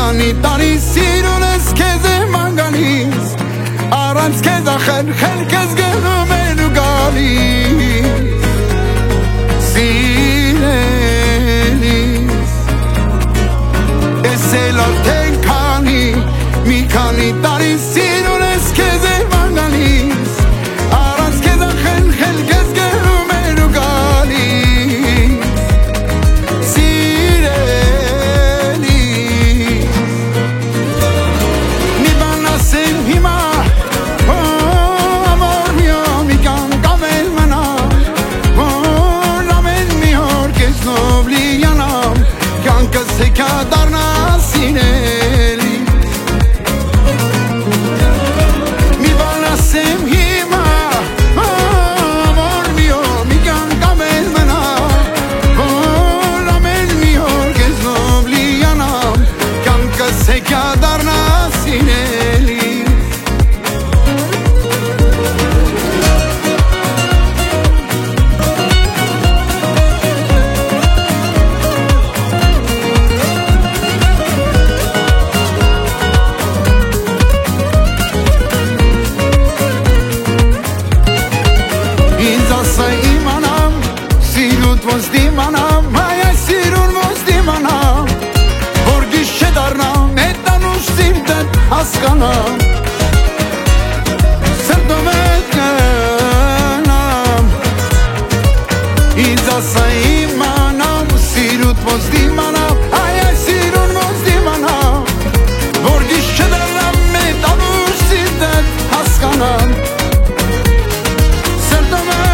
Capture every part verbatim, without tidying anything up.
քանի տարի սիրուն ես քեզ եմ անգալիս Առանց քեզ ախր խելքես գնում են ու գալիս Սիրելիս Ես էլ արդեն քանի մի քանի տարի սիրուն ես քեզ եմ անգալիս Առանց քեզ ախր խելքես գնում են ու գալիս Ոնց դիմանամ, հայ այս սիրուն ոնց դիմանամ Որ գիշե դառնամ, հետանուշ սիրտդ հասկանամ Սրտում էտ գնամ Ինձ ասա իմանամ, սիրուտ ոնց դիմանամ Հայ այս սիրուն ոնց դիմանամ Որ գիշե դառնամ, հետանուշ սիրտդ հասկանամ Սրտում էտ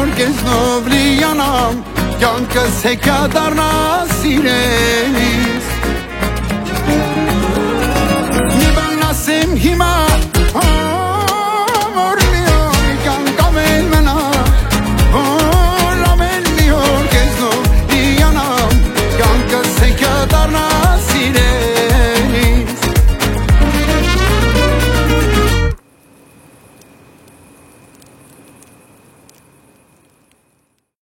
Կյանքս հեքիաթ դառնա սիրելիս